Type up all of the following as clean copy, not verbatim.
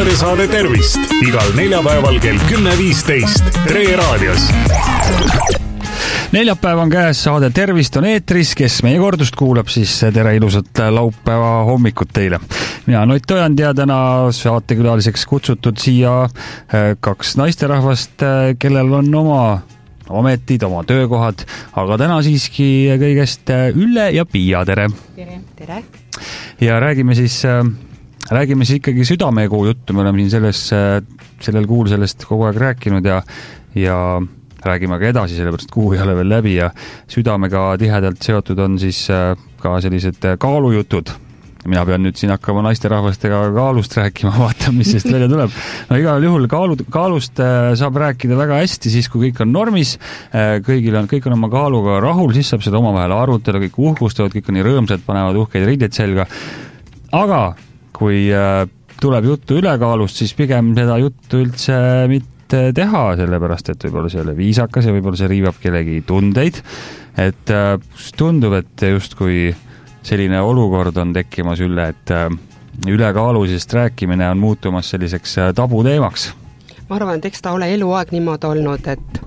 raadiosaade Tervist igal neljapäeval kell 10.15 Tre raadios. Neljapäev on käes, saade Tervist on eetris, kes meie kordust kuulab, siis tere ilusat laupäeva hommikut teile. Mina olen Ott Ojand ja täna saatekülaliseks kutsutud siia kaks naisterahvast, kellel on oma ametid, oma töökohad, aga täna siiski kõigest Ülle ja Piia, tere! Tere! Ja räägime siis ikkagi südamekuu juttu, me oleme siin sellel kuul sellest kogu aeg rääkinud ja räägime ka edasi, sellepärast kuu ei ole veel läbi ja südamega tihedalt seotud on siis ka sellised kaalujutud. Mina pean nüüd siin hakkama naisterahvastega kaalust rääkima, vaatame, mis sellest välja tuleb. No igal juhul kaalust saab rääkida väga hästi siis, kui kõik on normis, kõik on oma kaaluga rahul, siis saab seda omavahel arutada, kõik uhkustavad, kõik on nii rõõmsad, panevad uhkeid riideid selga. Aga kui tuleb juttu ülekaalust, siis pigem seda juttu üldse mitte teha, sellepärast, et võib-olla see ole viisakas ja võib-olla see riivab kellegi tundeid. Et tundub, et justkui selline olukord on tekkimas üle, et ülekaalusest rääkimine on muutumas selliseks tabuteemaks. Ma arvan, et eks ta ole eluaeg niimoodi olnud,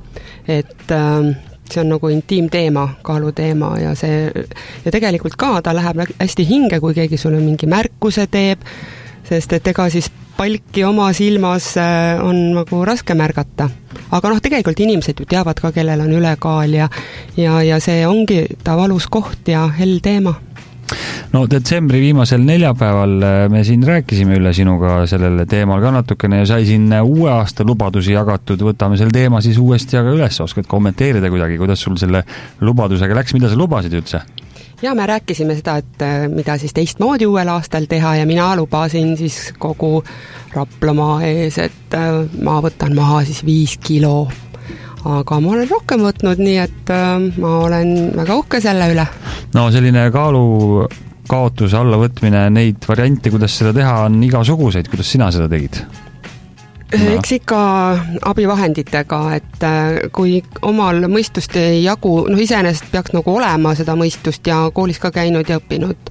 et see on nagu intiimteema, kaaluteema ja tegelikult ka ta läheb hästi hinge, kui keegi sulle mingi märkuse teeb, sest et ega siis palki oma silmas on nagu raske märgata. Aga tegelikult inimesed ju teavad ka, kellel on ülekaal ja see ongi ta valus koht ja hell teema. No detsembri viimasel neljapäeval me siin rääkisime üle sinuga sellele teemal ka natukene ja sai siin uue aasta lubadusi jagatud, võtame selle teema siis uuesti aga üles, oskad kommenteerida kuidagi, kuidas sul selle lubadusega läks, mida sa lubasid üldse? Ja me rääkisime seda, et mida siis teistmoodi uuel aastal teha ja mina lubasin siis kogu Raplamaa ees, et ma võtan maha siis 5 kilo. Aga ma olen rohkem võtnud, nii et ma olen väga uhke selle üle. No selline kaalu kaotuse alla võtmine, neid variante, kuidas seda teha, on igasuguseid. Kuidas sina seda tegid? Eks ikka abivahenditega, et kui omal mõistust ei jagu, iseenesest peaks nagu olema seda mõistust ja koolis ka käinud ja õppinud,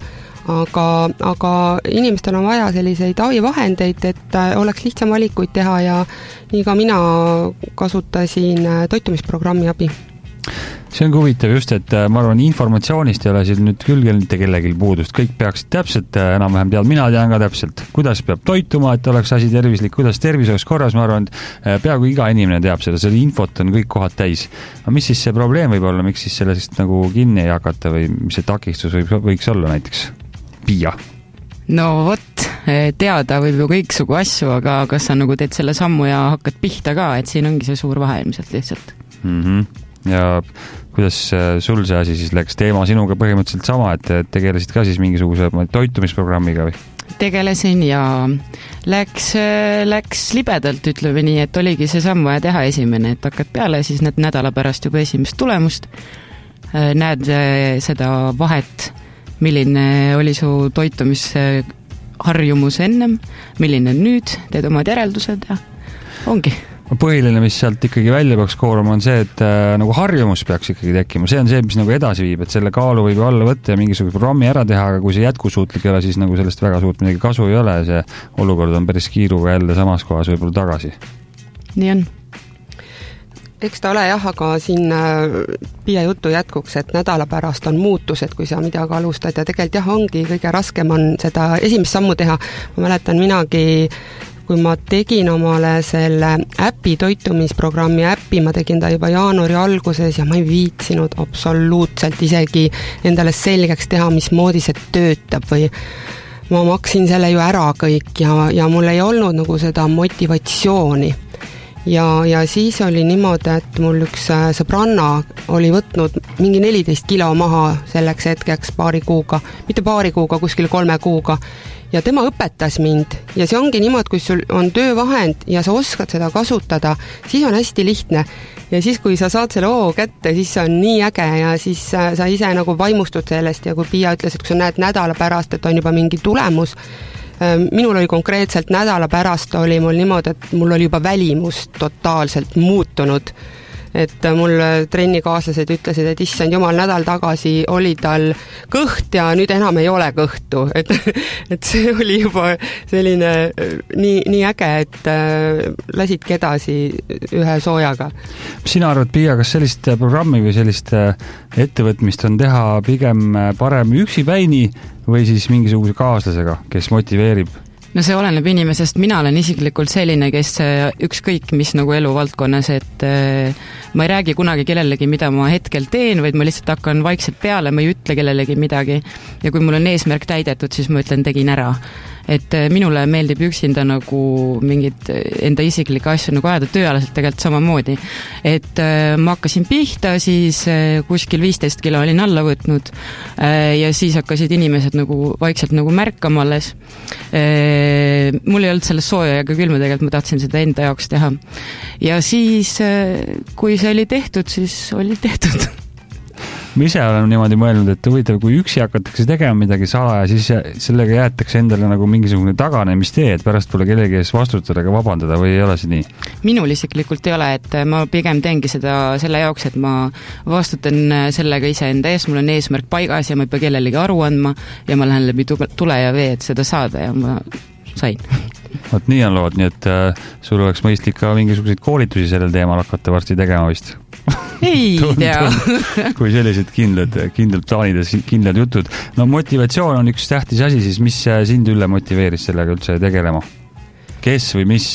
aga inimestel on vaja selliseid abivahendeid, et oleks lihtsam valikuid teha ja nii ka mina kasutasin toitumisprogrammi abi. See on huvitav just, et ma arvan, informatsioonist ei ole siin nüüd küll kellelgi puudust. Kõik peaksid täpselt, enam-vähem tead, mina tean ka täpselt, kuidas peab toituma, et oleks asi tervislik, kuidas tervis oleks korras, ma arvan, et peaaegu iga inimene teab seda, selle infot on kõik kohad täis. Aga mis siis see probleem võib olla, miks siis sellest nagu kinni ei hakata või mis see takistus võiks olla näiteks? Piia? No vot, teada võib ju kõiksugu asju, aga kas sa nagu teed selle sammu ja hakkad pihta ka, et siin ongi see suur vahe ilmselt lihtsalt. Ja kuidas sul see asi siis läks? Teema sinuga põhimõtteliselt sama, et tegelesid ka siis mingisuguse toitumisprogrammiga või? Tegelesin ja läks libedalt, ütleme nii, et oligi see samm vaja teha esimene, et hakkad peale, siis need nädala pärast juba esimest tulemust, näed seda vahet, milline oli su toitumisharjumus ennem, milline nüüd, teed omad järeldused ja ongi. Põhiline, mis sealt ikkagi välja peaks kooruma, on see, et nagu harjumus peaks ikkagi tekkima. See on see, mis nagu edasi viib, et selle kaalu võib alla võtta ja mingisuguse programmi ära teha, aga kui see jätkusuutlik ei ole, siis nagu sellest väga suurt midagi kasu ei ole ja see olukord on päris kiiruga jälle samas kohas võib-olla tagasi. Nii on. Eks ta ole jah, aga siin Piia jutu jätkuks, et nädala pärast on muutused, kui sa midagi alustad ja tegelikult jah, ongi kõige raskem on seda esimest sammu teha. Ma mäletan minagi, kui ma tegin omale selle toitumisprogrammi äppi, ma tegin ta juba jaanuari alguses ja ma ei viitsinud absoluutselt isegi endale selgeks teha, mismoodi see töötab või ma maksin selle ju ära kõik ja mul ei olnud nagu seda motivatsiooni. Ja siis oli niimoodi, et mul üks sõbranna oli võtnud mingi 14 kilo maha selleks hetkeks mitte paari kuuga, kuskil 3 kuuga. Ja tema õpetas mind ja see ongi niimoodi, kui sul on töövahend ja sa oskad seda kasutada, siis on hästi lihtne. Ja siis, kui sa saad selle kätte, siis see on nii äge ja siis sa ise nagu vaimustud sellest ja kui Piia ütles, et kui sa näed nädala pärast, et on juba mingi tulemus, minul oli konkreetselt nädala pärast oli mul niimoodi, et mul oli juba välimus totaalselt muutunud. et mul trennikaaslased ütlesid, et issand jumal, nädal tagasi oli tal kõht ja nüüd enam ei ole kõhtu, et see oli juba selline nii äge, et lasidki edasi ühe soojaga. Sina arvad, Piia, kas sellist programmi või sellist ettevõtmist on teha pigem parem üksipäini või siis mingisuguse kaaslasega, kes motiveerib? No see oleneb inimesest, mina olen isiklikult selline, kes ükskõik mis nagu eluvaldkonnas, et ma ei räägi kunagi kellelegi, mida ma hetkel teen, vaid ma lihtsalt hakkan vaikselt peale, ma ei ütle kellelegi midagi ja kui mul on eesmärk täidetud, siis ma ütlen, tegin ära. Et minule meeldib üksinda nagu mingid enda isiklikke asju nagu ajada tööalaselt tegelikult samamoodi. Et ma hakkasin pihta, siis kuskil 15 kilo olin alla võtnud ja siis hakkasid inimesed nagu vaikselt nagu märkama alles. Mul ei olnud sellest sooja ja külma tegelikult, ma tahtsin seda enda jaoks teha. Ja siis, kui see oli tehtud, siis oli tehtud. Ma ise olen niimoodi mõelnud, et huvitav, kui üksi hakatakse tegema midagi salaja, siis sellega jäetakse endale nagu mingisugune taganemistee, et pärast pole kellegi ees vastutada ega vabandada või ei ole see nii? Minul isiklikult ei ole, et ma pigem teengi seda selle jaoks, et ma vastutan sellega iseenda ees, mul on eesmärk paigas ja ma ei pea kellelegi aru andma ja ma lähen läbi tule ja vee, et seda saada ja ma sain. Vot nii on lood, nii et sul oleks mõistlik ka mingisuguseid koolitusi sellel teemal hakata varsti tegema vist. Ei tea. Kui sellised kindlad plaanides, kindlad jutud. No motivatsioon on üks tähtis asi, siis mis sind üle motiveeris sellega üldse tegelema? Kes või mis?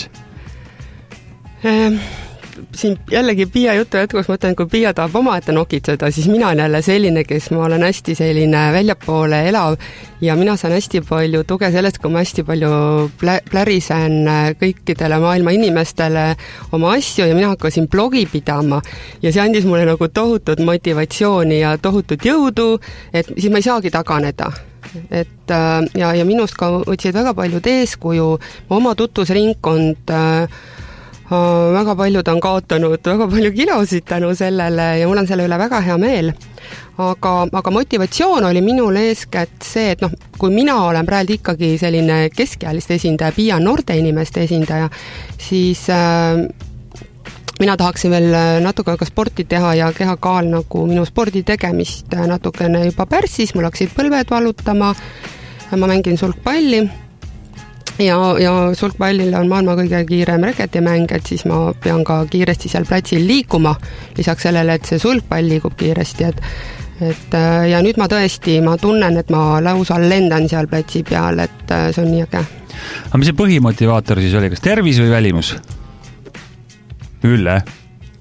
Siin jällegi Piia jutu jätkuks mõtlen, kui Piia tahab omaette nokitseda, siis mina olen jälle selline, kes ma olen hästi selline väljapoole elav ja mina saan hästi palju tuge sellest, kui ma hästi palju plärisen kõikidele maailma inimestele oma asju ja mina hakkasin blogi pidama ja see andis mulle nagu tohutut motivatsiooni ja tohutut jõudu, et siis ma ei saagi taganeda. Et, ja minust ka võtsid väga paljud eeskuju, oma tutvusringkond väga paljud on kaotanud väga palju kilosid tänu sellele ja mul on selle üle väga hea meel. Aga motivatsioon oli minul eeskätt see, et kui mina olen praegu ikkagi selline keskealiste esindaja, Piia noorte inimeste esindaja, siis mina tahaksin veel natuke ka sporti teha ja kehakaal nagu minu spordi tegemist natukene juba pärssis, mul hakkasid põlved valutama, ma mängin sulgpalli ja sulgpallil on maailma kõige kiirem reketimäng, et siis ma pean ka kiiresti seal platsil liikuma, lisaks sellele, et see sulgpall liigub kiiresti, et ja nüüd ma tunnen, et ma lausa lendan seal platsi peal, et see on nii äge. Aga mis see põhimotivaator siis oli, kas tervis või välimus? Ülle?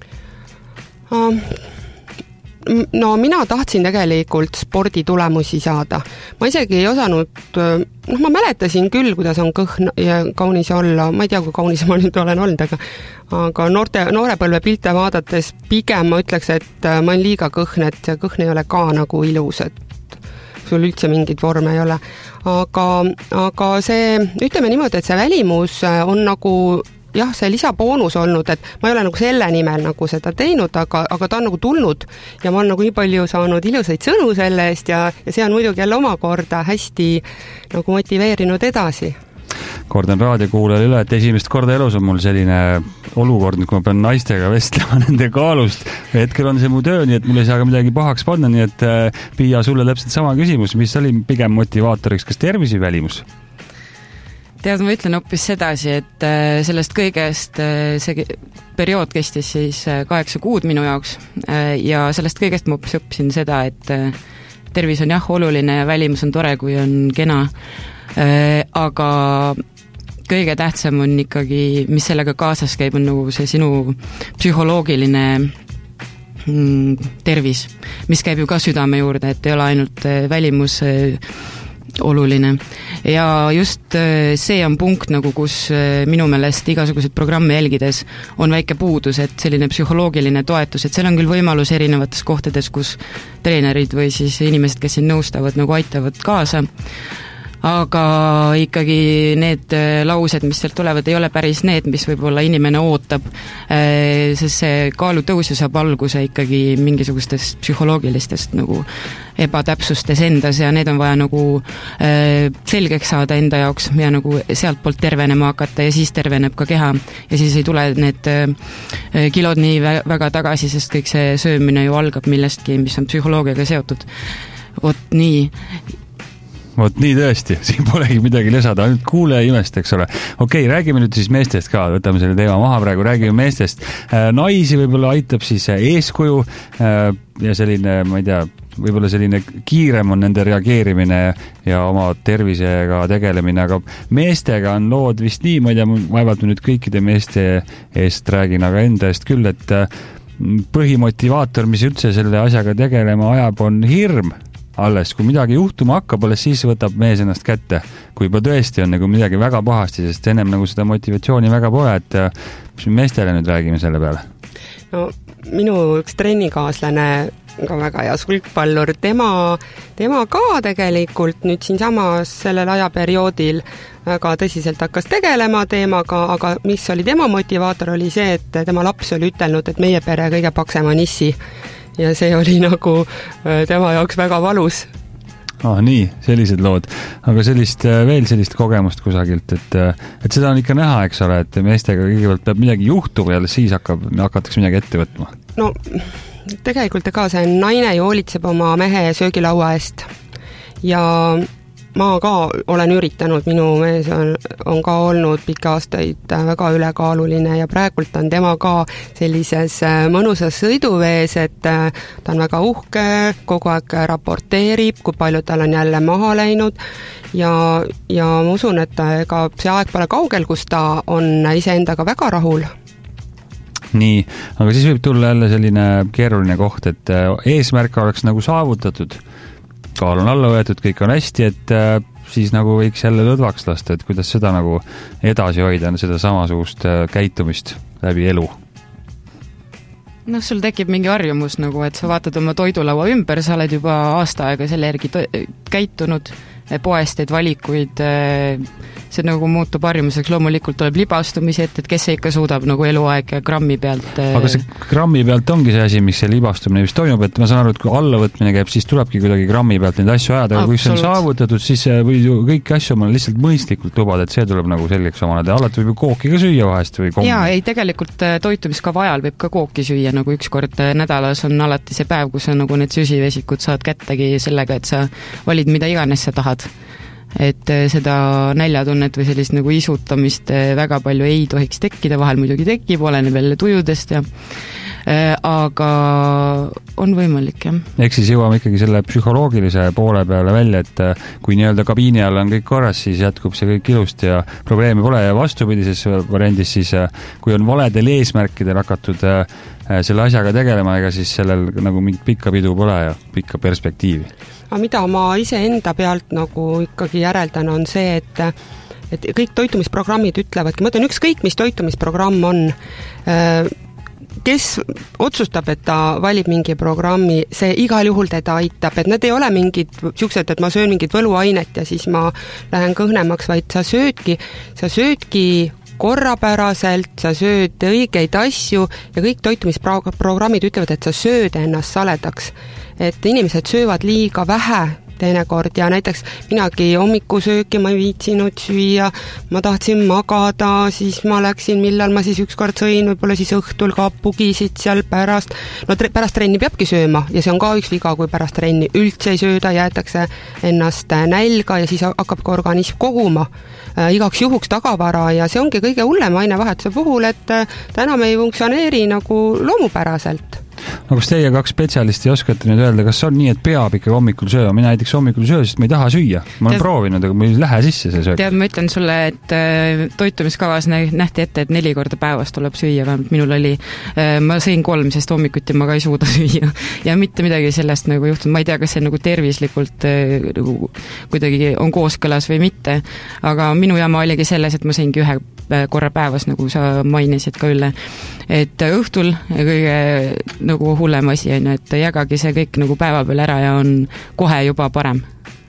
No mina tahtsin tegelikult sporditulemusi saada. Ma isegi ei osanud, ma mäletasin küll, kuidas on kõhn ja kaunis olla, ma ei tea, kui kaunis ma nüüd olen olnud, aga noorepõlve pilte vaadates pigem ma ütleks, et ma olen liiga kõhn, et see kõhn ei ole ka nagu ilus, et sul üldse mingit vorme ei ole. Aga see, ütleme niimoodi, et see välimus on nagu jah, see lisaboonus olnud, et ma ei ole nagu selle nimel nagu seda teinud, aga ta on nagu tulnud ja ma olen nagu nii palju saanud ilusaid sõnu selle eest ja see on muidugi jälle omakorda hästi nagu motiveerinud edasi. Kordan raadiokuulajale üle, et esimest korda elus on mul selline olukord, kui ma pean naistega vestlema nende kaalust. Hetkel on see mu töö, nii et mul ei saa ka midagi pahaks panna, nii et Piia, sulle täpselt sama küsimus, mis oli pigem motivaatoriks, kas tervis või välimus? Tead, ma ütlen hoopis sedasi, et sellest kõigest see periood kestis siis 8 kuud minu jaoks ja sellest kõigest ma hoopis õppisin seda, et tervis on jah oluline ja välimus on tore, kui on kena, aga kõige tähtsam on ikkagi, mis sellega kaasas käib, on nagu see sinu psühholoogiline tervis, mis käib ju ka südame juurde, et ei ole ainult välimus oluline. Ja just see on punkt, nagu kus minu meelest igasugused programme jälgides on väike puudus, et selline psühholoogiline toetus, et seal on küll võimalus erinevates kohtades, kus treenerid või siis inimesed, kes siin nõustavad, nagu aitavad kaasa, aga ikkagi need laused, mis sealt tulevad, ei ole päris need, mis võib-olla inimene ootab, sest see kaalutõus saab alguse ikkagi mingisugustest psühholoogilistest nagu ebatäpsustes endas ja need on vaja nagu selgeks saada enda jaoks ja nagu sealt poolt tervenema hakata ja siis terveneb ka keha ja siis ei tule need kilod nii väga tagasi, sest kõik see söömine ju algab millestki, mis on psühholoogiaga seotud. Vot nii tõesti, siin polegi midagi lisada, ainult kuule ja imest, eks ole. Okei, räägime nüüd siis meestest ka, võtame selle teema maha praegu, räägime meestest. Naisi võib-olla aitab siis eeskuju ja selline, ma ei tea, võib-olla selline kiirem on nende reageerimine ja oma tervisega tegelemine, aga meestega on lood vist nii, ma ei tea, vaevalt nüüd kõikide meeste eest räägin, aga enda eest küll, et põhimotivaator, mis üldse selle asjaga tegelema ajab, on hirm. Alles, kui midagi juhtuma hakkab, alles siis võtab mees ennast kätte, kui juba tõesti on nagu midagi väga pahasti, sest ennem nagu seda motivatsiooni väga pole, et mis me meestele nüüd räägime selle peale? No, minu üks trennikaaslane, ka väga hea sulgpallur, tema ka tegelikult nüüd siinsamas sellel ajaperioodil väga tõsiselt hakkas tegelema teemaga, aga mis oli tema motivaator, oli see, et tema laps oli ütelnud, et meie pere kõige paksem on issi. Ja see oli nagu tema jaoks väga valus. Nii, sellised lood. Aga veel sellist kogemust kusagilt, et seda on ikka näha, eks ole, et meestega kõigepealt peab midagi juhtuma ja siis hakatakse midagi ette võtma. No, tegelikult ka see naine ju hoolitseb oma mehe söögilaua eest ja ma ka olen üritanud, minu mees on ka olnud pikki aastaid väga ülekaaluline ja praegult on tema ka sellises mõnusas sõiduvees, et ta on väga uhke, kogu aeg raporteerib, kui palju tal on jälle maha läinud ja ma usun, et ega see aeg pole kaugel, kus ta on iseendaga väga rahul. Nii, aga siis võib tulla jälle selline keeruline koht, et eesmärk oleks nagu saavutatud, kaal on alla võetud, kõik on hästi, et siis nagu võiks jälle lõdvaks lasta, et kuidas seda nagu edasi hoida, seda samasugust käitumist läbi elu. No sul tekib mingi harjumus nagu, et sa vaatad oma toidulaua ümber, sa oled juba aasta aega selle järgi käitunud, poest teed valikuid, see nagu muutub harjumuseks, loomulikult tuleb libastumisi ette, et kes see ikka suudab nagu eluaeg grammi pealt. Aga see grammi pealt ongi see asi, mis see libastumine vist toimub, et ma saan aru, et kui allavõtmine käib, siis tulebki kuidagi grammi pealt neid asju ajada, aga kui see on saavutatud, siis või kõiki asju ma lihtsalt mõistlikult lubada, et see tuleb nagu selgeks omaneda. Alati võib ju kooki ka süüa vahest või kommi. Jaa, ei, tegelikult toitumiskava ajal võib ka kooki süüa, nagu üks kord nädalas on alati see päev, kus sa nagu need süsivesikud saad kättegi sellega, et sa valid mida iganes sa tahad. Et seda näljatunnet või sellist nagu isutamist väga palju ei tohiks tekkida, vahel muidugi tekib, oleneb jälle tujudest ja aga on võimalik, jah. Ehk siis jõuame ikkagi selle psühholoogilise poole peale välja, et kui nii-öelda kabiini all on kõik korras, siis jätkub see kõik ilusti ja probleemi pole ja vastupidises variandis siis, kui on valedel eesmärkidel hakatud selle asjaga tegelema, ega siis sellel nagu mingit pikka pidu pole ja pikka perspektiivi. Aga mida ma iseenda pealt nagu ikkagi järeldan, on see, et kõik toitumisprogrammid ütlevadki, ma ütlen ükskõik, mis toitumisprogramm on, kes otsustab, et ta valib mingi programmi, see igal juhul teda aitab, et need ei ole mingid siuksed, et ma söön mingit võluainet ja siis ma lähen kõhnemaks, vaid sa söödki korrapäraselt, sa sööd õigeid asju ja kõik toitumisprogrammid ütlevad, et sa sööd ennast saledaks. Et inimesed söövad liiga vähe teinekord ja näiteks minagi hommikusööki ma ei viitsinud süüa, ma tahtsin magada, siis ma läksin, millal ma siis ükskord sõin, võib-olla siis õhtul ka pugisid seal pärast. No pärast trenni peabki sööma ja see on ka üks viga, kui pärast trenni üldse ei sööda, jäetakse ennast nälga ja siis hakkab ka organism koguma igaks juhuks tagavara ja see ongi kõige hullem ainevahetuse puhul, et ta enam ei funktsioneeri nagu loomupäraselt. No kas teie kaks spetsialisti oskate nüüd öelda, kas on nii, et peab ikka hommikul sööma? Mina näiteks hommikul söö, sest ma ei taha süüa. Ma olen proovinud, aga ma ei lähe sisse see söök. Tead, ma ütlen sulle, et toitumiskavas nähti ette, et 4 korda päevas tuleb süüa, vähemalt minul oli, ma sõin 3, sest hommikuti ma ka ei suuda süüa ja mitte midagi sellest nagu juhtunud. Ma ei tea, kas see nagu tervislikult nagu kuidagi on kooskõlas või mitte, aga minu jama oligi selles, et ma sõingi 1 korra päevas, nagu sa mainisid ka üle, et õhtul kõige nagu hullem asi on, et jagagi see kõik nagu päeva peal ära ja on kohe juba parem.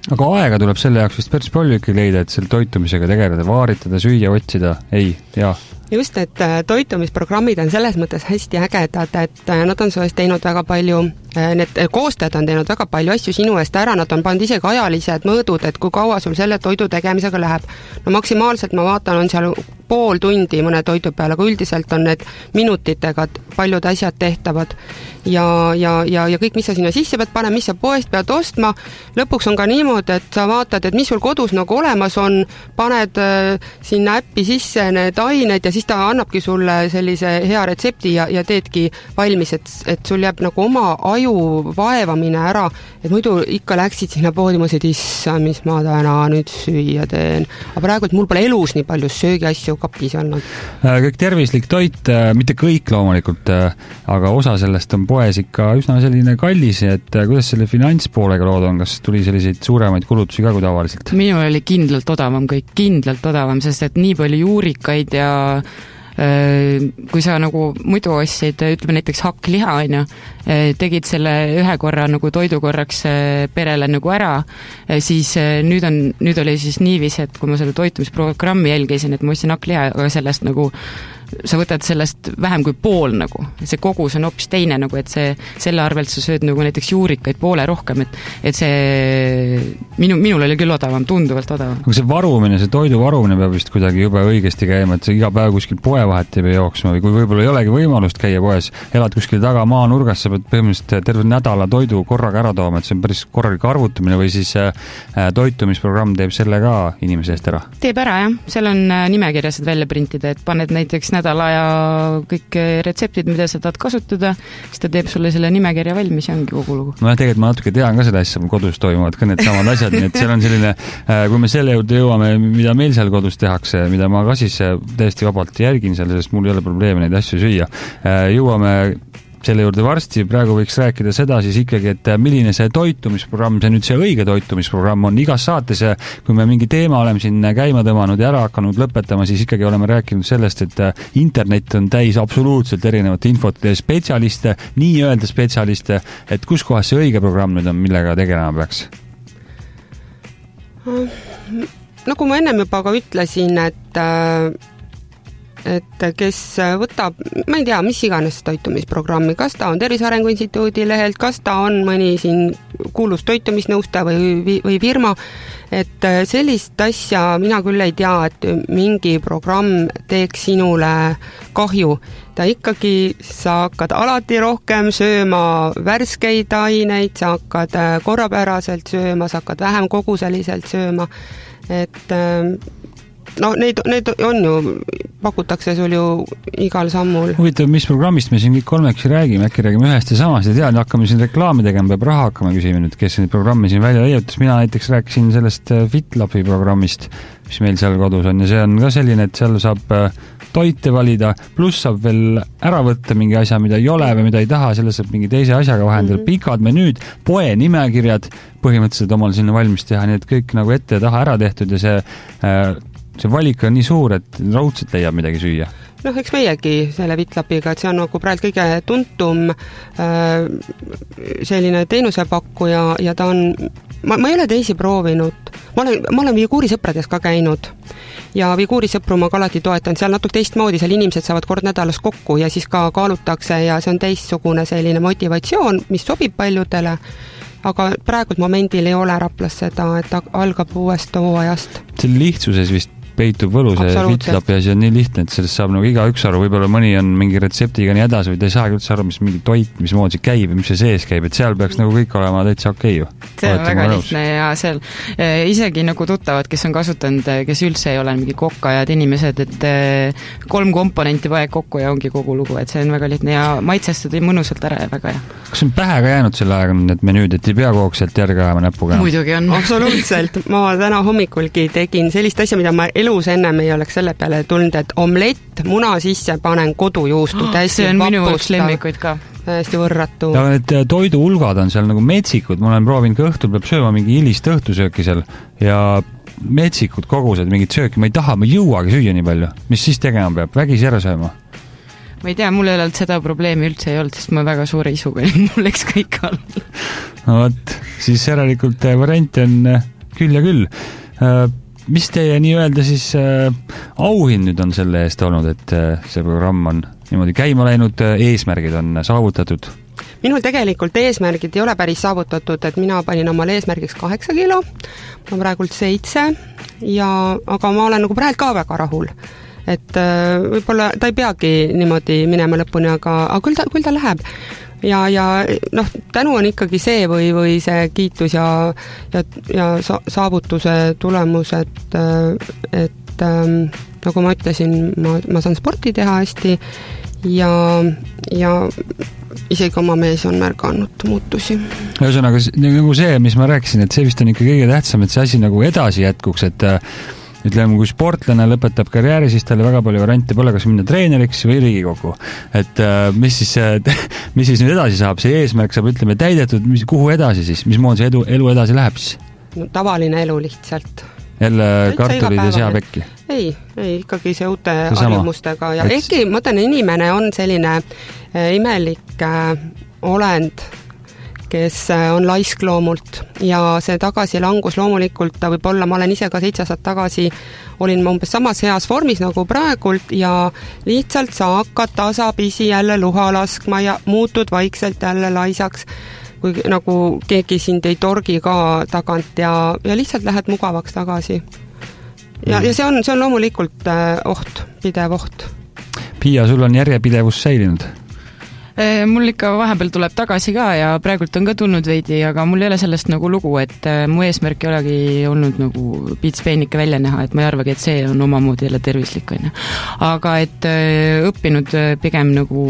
aga aega tuleb selle jaoks vist päris palju ikka leida, et selle toitumisega tegeleda, vaaritada, süüa, otsida, ei, jaa. Just, et toitumisprogrammid on selles mõttes hästi ägedad, et nad on sellest teinud väga palju, need koostajad on teinud väga palju asju sinu eest ära, nad on pannud isegi ajalised mõõdud, et kui kaua sul selle toidu tegemisega läheb. No maksimaalselt ma vaatan, on seal pool tundi mõne toidu peale, aga üldiselt on need minutitega paljud asjad tehtavad ja kõik, mis sa sinna sisse pead panema, mis sa poest pead ostma, lõpuks on ka niimoodi, et sa vaatad, et mis sul kodus nagu olemas on, paned sinna äppi sisse need ained ja siis ta annabki sulle sellise hea retsepti ja teedki valmis, et sul jääb nagu oma aju vaevamine ära, et muidu ikka läksid sinna poodi, mõtlesid, issa, mis ma täna nüüd süüa teen. Aga praegu, et mul pole elus nii palju söögiasju kapis olnud. Kõik tervislik toit, mitte kõik loomulikult, aga osa sellest on poes ikka üsna selline kallis, et kuidas selle finantspoolega lood on, kas tuli selliseid suuremaid kulutusi ka kui tavaliselt? Minul oli kindlalt odavam kõik, kindlalt odavam, sest et nii palju juurikaid ja kui sa nagu muidu ostsid, ütleme näiteks hakkliha, tegid selle ühe korra nagu toidukorraks perele nagu ära, siis nüüd oli siis niivis, et kui ma selle toitumisprogrammi jälgisin, et ma ostsin hakkliha, aga sellest nagu sa võtad sellest vähem kui pool nagu, see kogus on hoopis teine nagu, et selle arvelt sa sööd nagu näiteks juurikaid poole rohkem, et see minul oli küll odavam, tunduvalt odavam. Aga see varumine, see toidu varumine peab vist kuidagi jube õigesti käima, et see iga päev kuskil poe vahet ei pea jooksma või kui võib-olla ei olegi võimalust käia poes, elad kuskil taga maanurgas, sa pead põhimõtteliselt terve nädala toidu korraga ära tooma, et see on päris korralik arvutamine või siis toitumisprogramm teeb selle ka inimese eest ära? Teeb ära, jah. Seal on nimekirjased välja printida, et paned näiteks nädala ja kõik retseptid, mida sa tahad kasutada, siis ta teeb sulle selle nimekirja valmis ja ongi kogu lugu. No tegelikult ma natuke tean ka seda asja, kodus toimuvad ka need samad asjad, nii et seal on selline, kui me selle juurde jõuame, mida meil seal kodus tehakse, mida ma ka siis täiesti vabalt järgin seal, sest mul ei ole probleemi neid asju süüa. Jõuame selle juurde varsti, praegu võiks rääkida seda siis ikkagi, et milline see toitumisprogramm, see nüüd see õige toitumisprogramm on igas saates ja kui me mingi teema oleme siin käima tõmmanud ja ära hakanud lõpetama, siis ikkagi oleme rääkinud sellest, et internet on täis absoluutselt erinevat infot ja spetsialiste, nii-öelda spetsialiste, et kus kohas see õige programm nüüd on, millega tegelema peaks? Nagu ma ennem juba ka ütlesin, et kes võtab, ma ei tea, mis iganes toitumisprogrammi, kas ta on Tervise Arengu Instituudi lehelt, kas ta on mõni siin kuulus toitumisnõustaja või firma, et sellist asja mina küll ei tea, et mingi programm teeks sinule kahju. Ta ikkagi, sa hakkad alati rohkem sööma värskeid aineid, sa hakkad korrapäraselt sööma, sa hakkad vähem koguseliselt sööma, et no neid on ju, pakutakse sul ju igal sammul. Huvitav, mis programmist me siin kõik kolmeks räägime, äkki räägime ühest ja samast ja tead, hakkame siin reklaami tegema, peab raha hakkama küsima nüüd, kes neid programmi siin välja leiutas. Mina näiteks rääkisin sellest FitLabi programmist, mis meil seal kodus on ja see on ka selline, et seal saab toite valida, pluss saab veel ära võtta mingi asja, mida ei ole või mida ei taha, selle saab mingi teise asjaga vahendada, pikad menüüd, poe nimekirjad põhimõtteliselt omal sinna valmis teha, nii et kõik nagu ette ja taha ära tehtud ja see valik on nii suur, et raudselt leiab midagi süüa. Noh, eks meiegi selle FitLabiga, et see on nagu praegu kõige tuntum selline teenusepakkuja ja ta on, ma ei ole teisi proovinud, ma olen Viguuri sõprades ka käinud ja Viguuri sõpru ma ka alati toetan, seal natuke teistmoodi, seal inimesed saavad kord nädalas kokku ja siis ka kaalutakse ja see on teistsugune selline motivatsioon, mis sobib paljudele, aga praegult momendil ei ole Raplas seda, et algab uuest hooajast. See lihtsuses vist peitub võlu, see FitLabi asi on nii lihtne, et sellest saab nagu igaüks aru, võib-olla mõni on mingi retseptiga nii hädas või ta ei saagi üldse aru, mis mingi toit, mismoodi see käib ja mis see sees käib, et seal peaks nagu kõik olema täitsa okei ju. See on väga lihtne ja seal isegi nagu tuttavad, kes on kasutanud, kes üldse ei ole mingi kokkajad inimesed, et 3 komponenti vaja kokku ja ongi kogu lugu, et see on väga lihtne ja maitsestud mõnusalt ära ja väga hea. Kas on pähe ka jäänud selle aega need menüüd, et ei pea kogu sealt järge ajama näpuga? Muidugi on. Absoluutselt. Ma täna hommikulgi tegin sellist asja, mida ma elus ennem ei oleks selle peale tulnud, et omlett, muna sisse panen kodujuustu, täiesti see on minu üks lemmikuid ka. Täiesti võrratu. Ja need toiduulgad on seal nagu metsikud, ma olen proovinud ka õhtul, peab sööma mingi hilist õhtusööki seal ja metsikud kogused, mingid sööki, ma ei taha, ma ei jõuagi süüa nii palju. Mis siis tegema peab? Vägis ära sööma? Ma ei tea, mul ei olnud seda probleemi üldse ei olnud, sest ma väga suure isuga, mul läks kõik all. No võt, siis järelikult variant on küll ja küll. Mis teie nii-öelda siis auhind nüüd on selle eest olnud, et see programm on niimoodi käima läinud, eesmärgid on saavutatud? Minul tegelikult eesmärgid ei ole päris saavutatud, et mina panin omale eesmärgiks 8 kilo, ma olen praegult 7, aga ma olen nagu praegu ka väga rahul. Et võib-olla ta ei peagi niimoodi minema lõpuni, aga küll ta läheb. Ja tänu on ikkagi see või see kiitus ja saavutuse tulemus, et nagu ma ütlesin, ma saan sporti teha hästi ja isegi oma mees on märganud muutusi. Ühesõnaga, nagu see, mis ma rääkisin, et see vist on ikka kõige tähtsam, et see asi nagu edasi jätkuks, et ütleme, kui sportlane lõpetab karjääri, siis talle väga palju variante pole, kas minna treeneriks või Riigikokku. Et mis siis nüüd edasi saab? See eesmärk saab, ütleme, täidetud, kuhu edasi siis? Mismoodi see elu edasi läheb siis? No, tavaline elu lihtsalt. Jälle kartulid ja seapekki? Ei, ikkagi see uute harjumustega. Ja ehkki, ma mõtlen, inimene on selline imelik olend, kes on laisk loomult ja see tagasilangus loomulikult ta võib olla, ma olen ise ka 7 aastat tagasi, olin ma umbes samas heas vormis nagu praegult ja lihtsalt sa hakkad tasapisi jälle luha laskma ja muutud vaikselt jälle laisaks, kui nagu keegi sind ei torgi ka tagant ja lihtsalt lähed mugavaks tagasi. Ja see on loomulikult oht, pidev oht. Pia, sul on järjepidevus säilinud? Mul ikka vahepeal tuleb tagasi ka ja praegult on ka tulnud veidi, aga mul ei ole sellest nagu lugu, et mu eesmärk ei olegi olnud nagu piitspeenike välja näha, et ma ei arvagi, et see on omamoodi jälle tervislik. Aga et õppinud pigem nagu,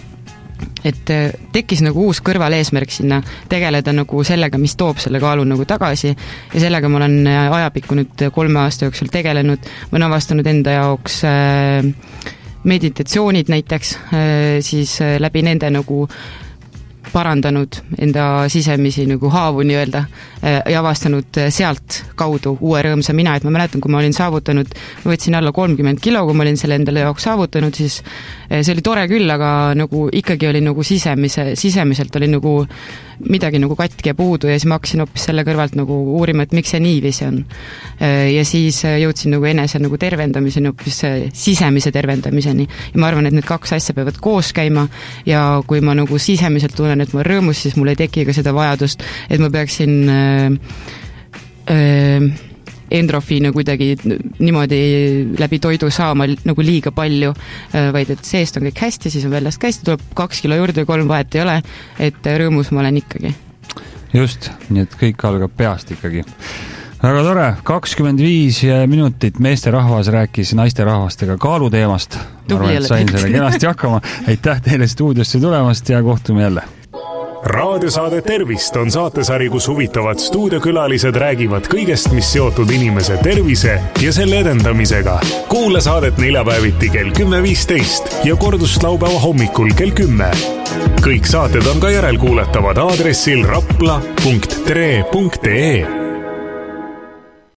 et tekkis nagu uus kõrvaleesmärk sinna, tegeleda nagu sellega, mis toob selle kaalu nagu tagasi ja sellega ma olen ajapikku nüüd 3 aasta jooksul tegelenud, ma olen avastanud enda jaoks meditatsioonid näiteks, siis läbi nende nagu parandanud enda sisemisi nagu haavu nii-öelda ja avastanud sealt kaudu uue rõõmsa mina, et ma mäletan, kui ma olin saavutanud, ma võtsin alla 30 kilo, kui ma olin selle endale jaoks saavutanud, siis see oli tore küll, aga nagu ikkagi oli nagu sisemiselt oli nagu midagi nagu katki ja puudu ja siis ma hakkasin hoopis selle kõrvalt nagu uurima, et miks see niiviisi on. Ja siis jõudsin nagu enese nagu tervendamiseni, hoopis sisemise tervendamiseni. Ja ma arvan, et need 2 asja peavad koos käima ja kui ma nagu sisemiselt tunnen, et ma rõõmus, siis mul ei teki ka seda vajadust, et ma peaksin endrofiine kuidagi niimoodi läbi toidu saama nagu liiga palju, vaid et seest on kõik hästi, siis on väljast hästi, tuleb 2 kilo juurde ja 3 vahet ei ole, et rõõmus ma olen ikkagi. Just, nii et kõik algab peast ikkagi. Väga tore, 25 minutit meesterahvas rääkis naisterahvastega kaaluteemast. Ma arvan, et sain selle kenasti hakkama. Aitäh teile stuudiosse tulemast ja kohtume jälle. Raadiosaade Tervist on saatesari, kus huvitavad stuudiokülalised räägivad kõigest, mis seotud inimese tervise ja selle edendamisega. Kuula saadet neljapäeviti kell 10.15 ja kordust laupäeva hommikul kell 10. Kõik saated on ka järelkuuletavad aadressil rapla.tre.ee.